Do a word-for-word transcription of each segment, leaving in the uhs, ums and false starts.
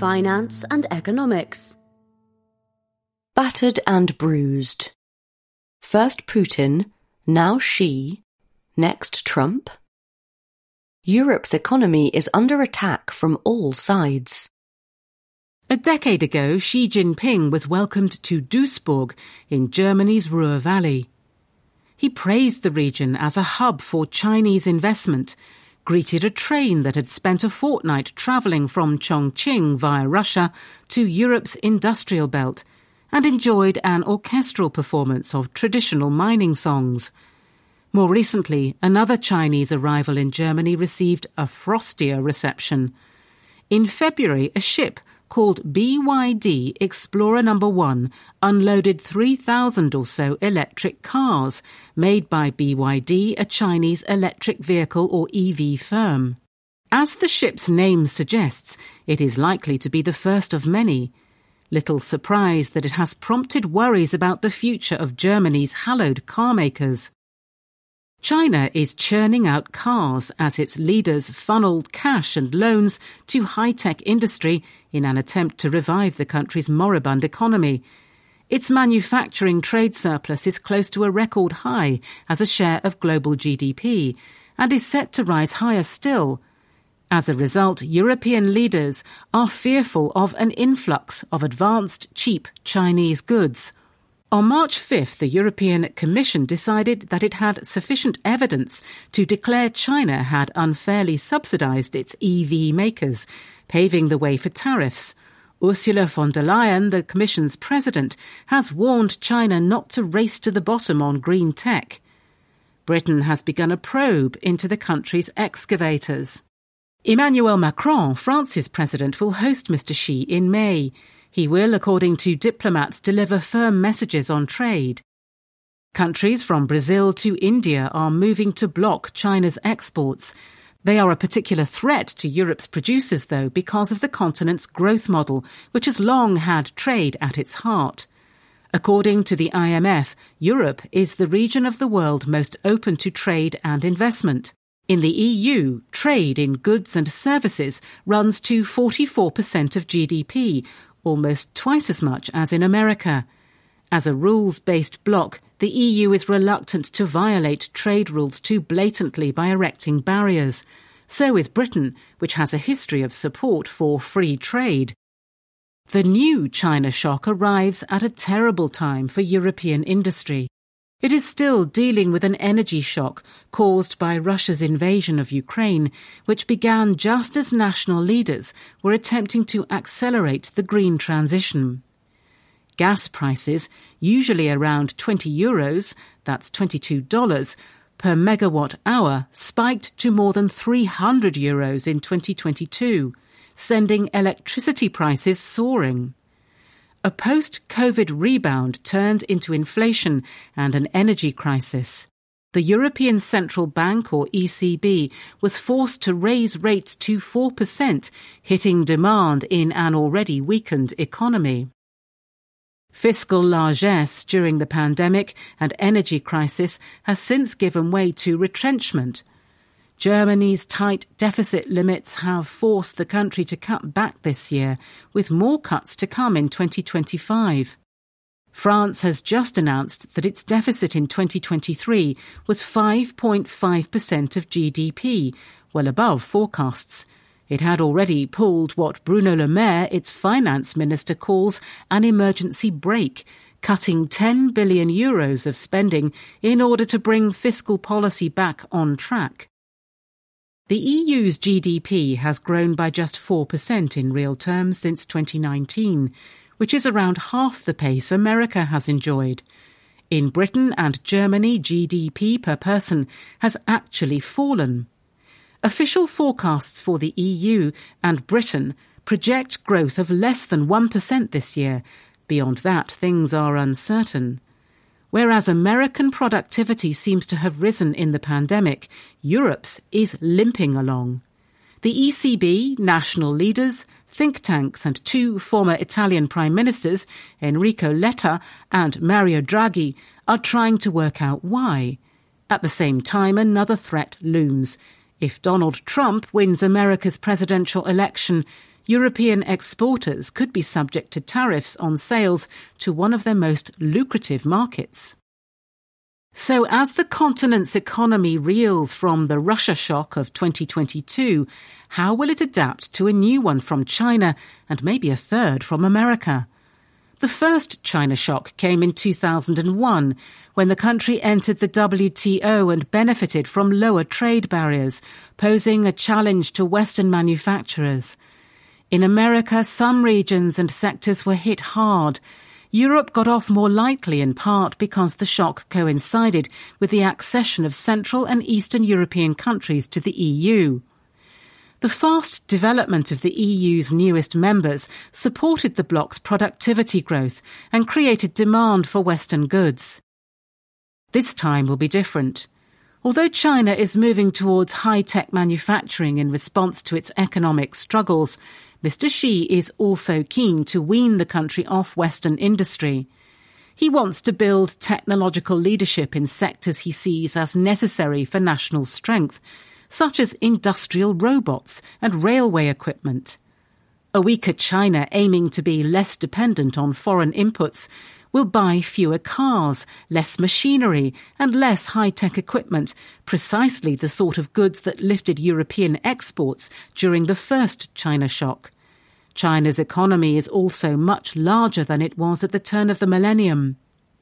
finance and economics. Battered and bruised. First Putin, now Xi, next Trump. Europe's economy is under attack from all sides. A decade ago, Xi Jinping was welcomed to Duisburg in Germany's Ruhr Valley. He praised the region as a hub for Chinese investment, greeted a train that had spent a fortnight travelling from Chongqing via Russia to Europe's industrial belt, and enjoyed an orchestral performance of traditional mining songs. More recently, another Chinese arrival in Germany received a frostier reception. In February, a ship called B Y D Explorer Number One unloaded three thousand or so electric cars made by B Y D, a Chinese electric vehicle or E V firm. As the ship's name suggests, it is likely to be the first of many. Little surprise that it has prompted worries about the future of Germany's hallowed car makers. China is churning out cars as its leaders funneled cash and loans to high-tech industry in an attempt to revive the country's moribund economy. Its manufacturing trade surplus is close to a record high as a share of global G D P and is set to rise higher still. As a result, European leaders are fearful of an influx of advanced, cheap Chinese goods. On March fifth, the European Commission decided that it had sufficient evidence to declare China had unfairly subsidized its E V makers, paving the way for tariffs. Ursula von der Leyen, the Commission's president, has warned China not to race to the bottom on green tech. Britain has begun a probe into the country's excavators. Emmanuel Macron, France's president, will host Mister Xi in May. He will, according to diplomats, deliver firm messages on trade. Countries from Brazil to India are moving to block China's exports. They are a particular threat to Europe's producers, though, because of the continent's growth model, which has long had trade at its heart. According to the I M F, Europe is the region of the world most open to trade and investment. In the E U, trade in goods and services runs to forty-four percent of G D P, almost twice as much as in America. As a rules-based bloc, the E U is reluctant to violate trade rules too blatantly by erecting barriers. So is Britain, which has a history of support for free trade. The new China shock arrives at a terrible time for European industry. It is still dealing with an energy shock caused by Russia's invasion of Ukraine, which began just as national leaders were attempting to accelerate the green transition. Gas prices, usually around twenty euros, that's twenty-two dollars, per megawatt hour, spiked to more than three hundred euros in twenty twenty-two, sending electricity prices soaring. A post-COVID rebound turned into inflation and an energy crisis. The European Central Bank, or E C B, was forced to raise rates to four percent, hitting demand in an already weakened economy. Fiscal largesse during the pandemic and energy crisis has since given way to retrenchment. Germany's tight deficit limits have forced the country to cut back this year, with more cuts to come in twenty twenty-five. France has just announced that its deficit in twenty twenty-three was five point five percent of G D P, well above forecasts. It had already pulled what Bruno Le Maire, its finance minister, calls an emergency brake, cutting ten billion euros of spending in order to bring fiscal policy back on track. The E U's G D P has grown by just four percent in real terms since twenty nineteen, which is around half the pace America has enjoyed. In Britain and Germany, G D P per person has actually fallen. Official forecasts for the E U and Britain project growth of less than one percent this year. Beyond that, things are uncertain. Whereas American productivity seems to have risen in the pandemic, Europe's is limping along. The E C B, national leaders, think tanks and two former Italian prime ministers, Enrico Letta and Mario Draghi, are trying to work out why. At the same time, another threat looms. If Donald Trump wins America's presidential election, European exporters could be subject to tariffs on sales to one of their most lucrative markets. So as the continent's economy reels from the Russia shock of twenty twenty-two, how will it adapt to a new one from China and maybe a third from America? The first China shock came in two thousand one, when the country entered the W T O and benefited from lower trade barriers, posing a challenge to Western manufacturers. In America, some regions and sectors were hit hard. Europe got off more lightly in part because the shock coincided with the accession of Central and Eastern European countries to the E U. The fast development of the E U's newest members supported the bloc's productivity growth and created demand for Western goods. This time will be different. Although China is moving towards high-tech manufacturing in response to its economic struggles, Mister Xi is also keen to wean the country off Western industry. He wants to build technological leadership in sectors he sees as necessary for national strength, such as industrial robots and railway equipment. A weaker China aiming to be less dependent on foreign inputs will buy fewer cars, less machinery and less high-tech equipment, precisely the sort of goods that lifted European exports during the first China shock. China's economy is also much larger than it was at the turn of the millennium.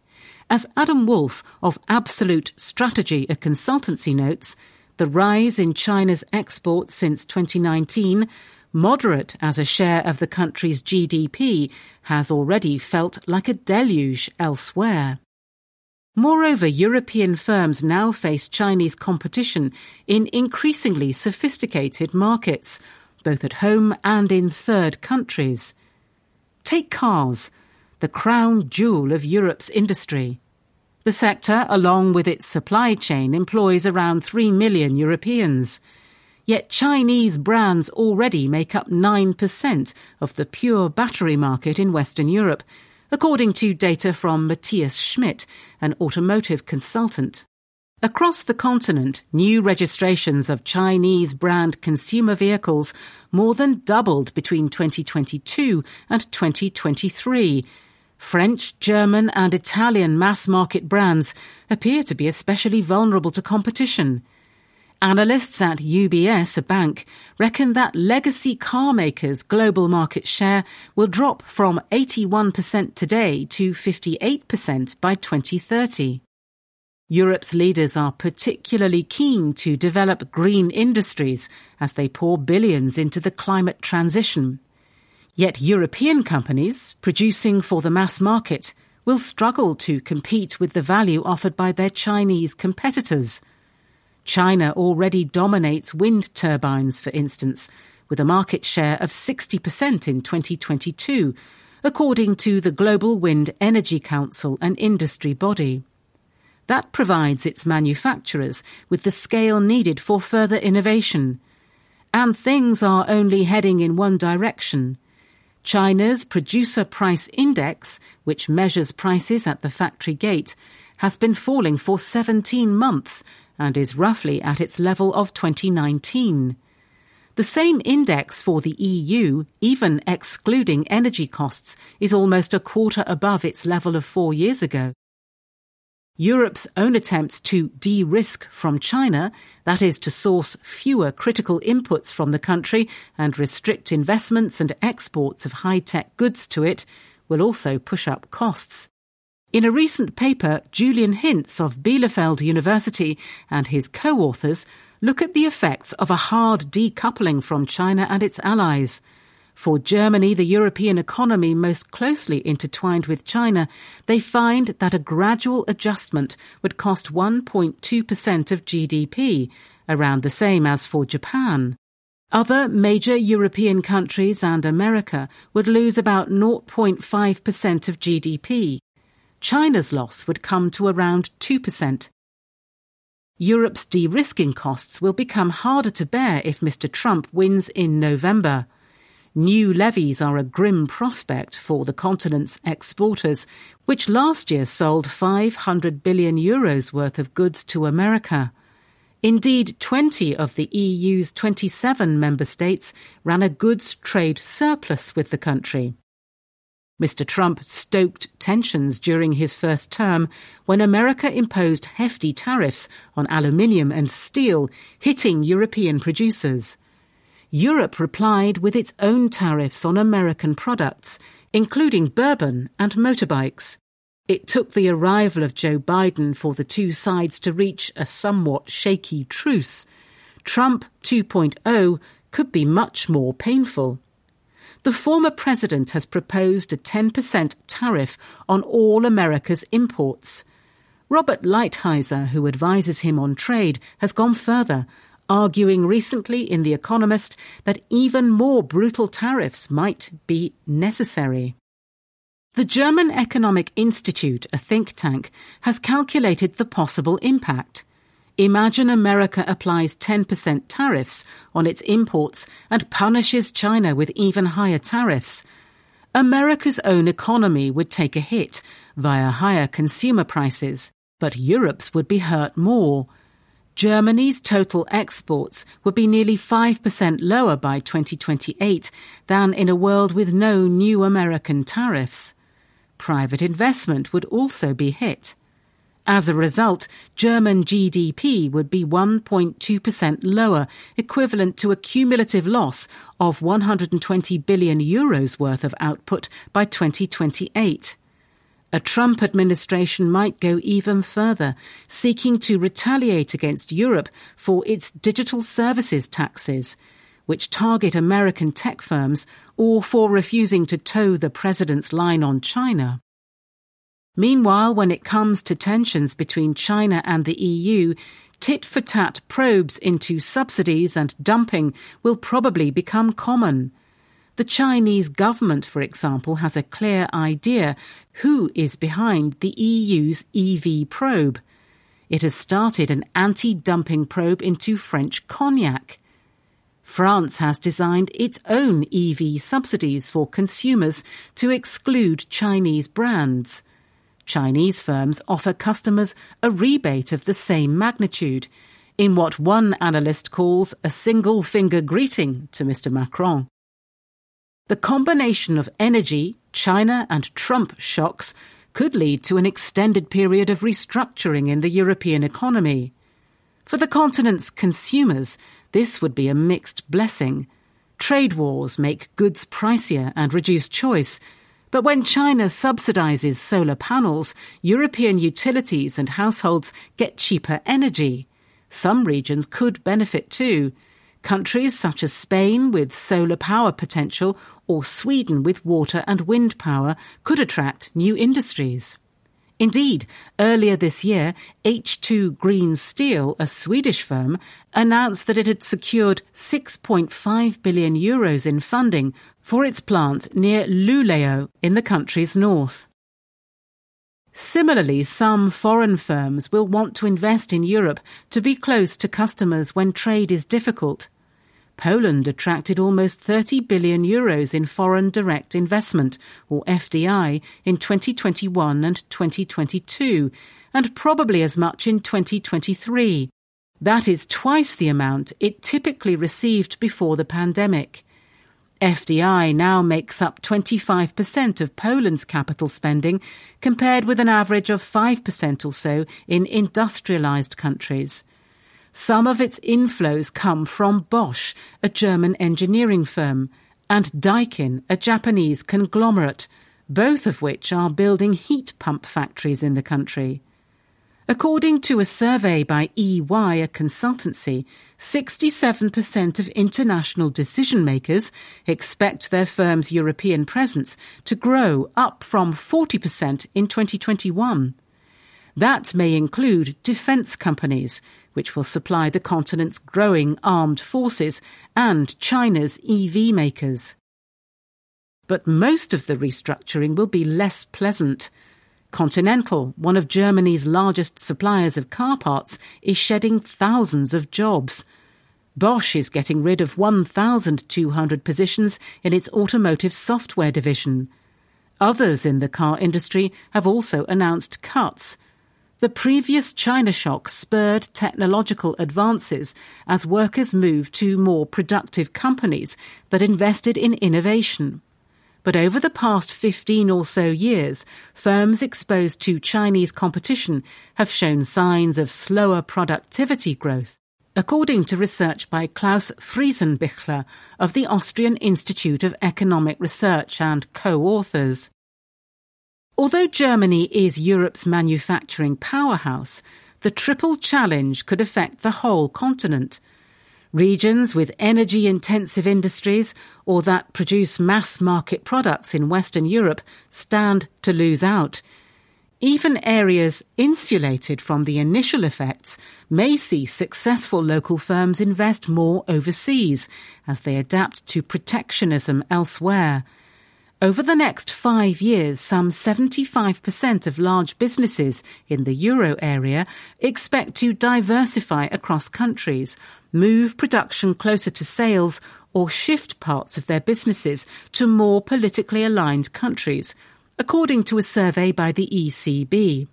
As Adam Wolf of Absolute Strategy, a consultancy, notes, the rise in China's exports since twenty nineteen, moderate as a share of the country's G D P, has already felt like a deluge elsewhere. Moreover, European firms now face Chinese competition in increasingly sophisticated markets, both at home and in third countries. Take cars, the crown jewel of Europe's industry. The sector, along with its supply chain, employs around three million Europeans. Yet Chinese brands already make up nine percent of the pure battery market in Western Europe, according to data from Matthias Schmidt, an automotive consultant. Across the continent, new registrations of Chinese brand consumer vehicles more than doubled between twenty twenty-two and twenty twenty-three. French, German and Italian mass-market brands appear to be especially vulnerable to competition. Analysts at U B S, a bank, reckon that legacy car makers' global market share will drop from eighty-one percent today to fifty-eight percent by twenty thirty. Europe's leaders are particularly keen to develop green industries as they pour billions into the climate transition. Yet European companies, producing for the mass market, will struggle to compete with the value offered by their Chinese competitors. China already dominates wind turbines, for instance, with a market share of sixty percent in twenty twenty-two, according to the Global Wind Energy Council, an industry body. That provides its manufacturers with the scale needed for further innovation. And things are only heading in one direction. China's Producer Price Index, which measures prices at the factory gate, has been falling for seventeen months and is roughly at its level of twenty nineteen. The same index for the E U, even excluding energy costs, is almost a quarter above its level of four years ago. Europe's own attempts to de-risk from China, that is to source fewer critical inputs from the country and restrict investments and exports of high-tech goods to it, will also push up costs. In a recent paper, Julian Hintz of Bielefeld University and his co-authors look at the effects of a hard decoupling from China and its allies. For Germany, the European economy most closely intertwined with China, they find that a gradual adjustment would cost one point two percent of G D P, around the same as for Japan. Other major European countries and America would lose about zero point five percent of G D P. China's loss would come to around two percent. Europe's de-risking costs will become harder to bear if Mister Trump wins in November. New levies are a grim prospect for the continent's exporters, which last year sold five hundred billion euros worth of goods to America. Indeed, twenty of the E U's twenty-seven member states ran a goods trade surplus with the country. Mister Trump stoked tensions during his first term when America imposed hefty tariffs on aluminium and steel, hitting European producers. Europe replied with its own tariffs on American products, including bourbon and motorbikes. It took the arrival of Joe Biden for the two sides to reach a somewhat shaky truce. Trump two point oh could be much more painful. The former president has proposed a ten percent tariff on all America's imports. Robert Lighthizer, who advises him on trade, has gone further, arguing recently in The Economist that even more brutal tariffs might be necessary. The German Economic Institute, a think tank, has calculated the possible impact. Imagine America applies ten percent tariffs on its imports and punishes China with even higher tariffs. America's own economy would take a hit via higher consumer prices, but Europe's would be hurt more. Germany's total exports would be nearly five percent lower by twenty twenty-eight than in a world with no new American tariffs. Private investment would also be hit. As a result, German G D P would be one point two percent lower, equivalent to a cumulative loss of one hundred twenty billion euros worth of output by twenty twenty-eight. A Trump administration might go even further, seeking to retaliate against Europe for its digital services taxes, which target American tech firms, or for refusing to toe the president's line on China. Meanwhile, when it comes to tensions between China and the E U, tit-for-tat probes into subsidies and dumping will probably become common. The Chinese government, for example, has a clear idea who is behind the E U's E V probe. It has started an anti-dumping probe into French cognac. France has designed its own E V subsidies for consumers to exclude Chinese brands. Chinese firms offer customers a rebate of the same magnitude, in what one analyst calls a single-finger greeting to Mister Macron. The combination of energy, China and Trump shocks could lead to an extended period of restructuring in the European economy. For the continent's consumers, this would be a mixed blessing. Trade wars make goods pricier and reduce choice, but when China subsidizes solar panels, European utilities and households get cheaper energy. Some regions could benefit too. Countries such as Spain with solar power potential or Sweden with water and wind power could attract new industries. Indeed, earlier this year, H two Green Steel, a Swedish firm, announced that it had secured six point five billion euros in funding for its plant near Luleå in the country's north. Similarly, some foreign firms will want to invest in Europe to be close to customers when trade is difficult. Poland attracted almost thirty billion euros in foreign direct investment, or F D I, in twenty twenty-one and twenty twenty-two, and probably as much in twenty twenty-three. That is twice the amount it typically received before the pandemic. F D I now makes up twenty-five percent of Poland's capital spending, compared with an average of five percent or so in industrialized countries. Some of its inflows come from Bosch, a German engineering firm, and Daikin, a Japanese conglomerate, both of which are building heat pump factories in the country. According to a survey by E Y, a consultancy, sixty-seven percent of international decision-makers expect their firm's European presence to grow, up from forty percent in twenty twenty-one. That may include defence companies, which will supply the continent's growing armed forces, and China's E V makers. But most of the restructuring will be less pleasant. Continental, one of Germany's largest suppliers of car parts, is shedding thousands of jobs. Bosch is getting rid of one thousand two hundred positions in its automotive software division. Others in the car industry have also announced cuts. The previous China shock spurred technological advances as workers moved to more productive companies that invested in innovation. But over the past fifteen or so years, firms exposed to Chinese competition have shown signs of slower productivity growth, according to research by Klaus Friesenbichler of the Austrian Institute of Economic Research and co-authors. Although Germany is Europe's manufacturing powerhouse, the triple challenge could affect the whole continent. Regions with energy-intensive industries or that produce mass-market products in Western Europe stand to lose out. Even areas insulated from the initial effects may see successful local firms invest more overseas as they adapt to protectionism elsewhere. Over the next five years, some seventy-five percent of large businesses in the euro area expect to diversify across countries, move production closer to sales, or shift parts of their businesses to more politically aligned countries, according to a survey by the E C B.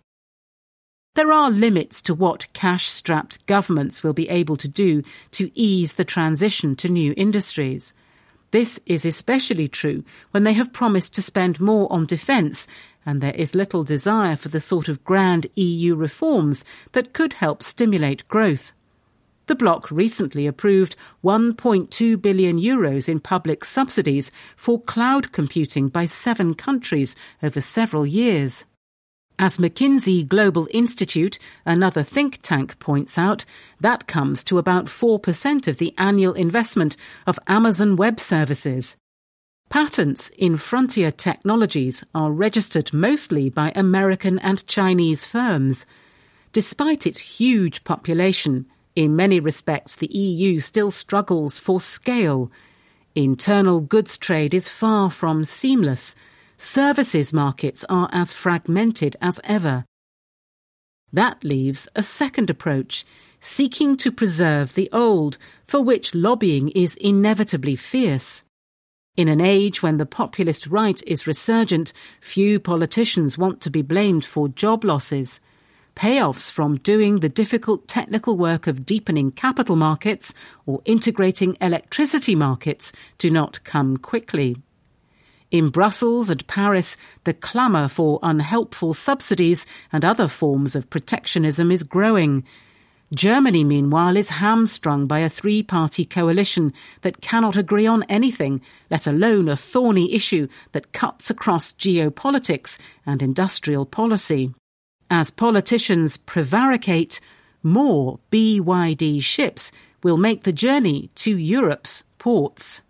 There are limits to what cash-strapped governments will be able to do to ease the transition to new industries. This is especially true when they have promised to spend more on defence, and there is little desire for the sort of grand E U reforms that could help stimulate growth. The bloc recently approved one point two billion euros in public subsidies for cloud computing by seven countries over several years. As McKinsey Global Institute, another think tank, points out, that comes to about four percent of the annual investment of Amazon Web Services. Patents in frontier technologies are registered mostly by American and Chinese firms. Despite its huge population, in many respects the E U still struggles for scale. Internal goods trade is far from seamless. Services markets are as fragmented as ever. That leaves a second approach, seeking to preserve the old, for which lobbying is inevitably fierce. In an age when the populist right is resurgent, few politicians want to be blamed for job losses. Payoffs from doing the difficult technical work of deepening capital markets or integrating electricity markets do not come quickly. In Brussels and Paris, the clamour for unhelpful subsidies and other forms of protectionism is growing. Germany, meanwhile, is hamstrung by a three-party coalition that cannot agree on anything, let alone a thorny issue that cuts across geopolitics and industrial policy. As politicians prevaricate, more B Y D ships will make the journey to Europe's ports.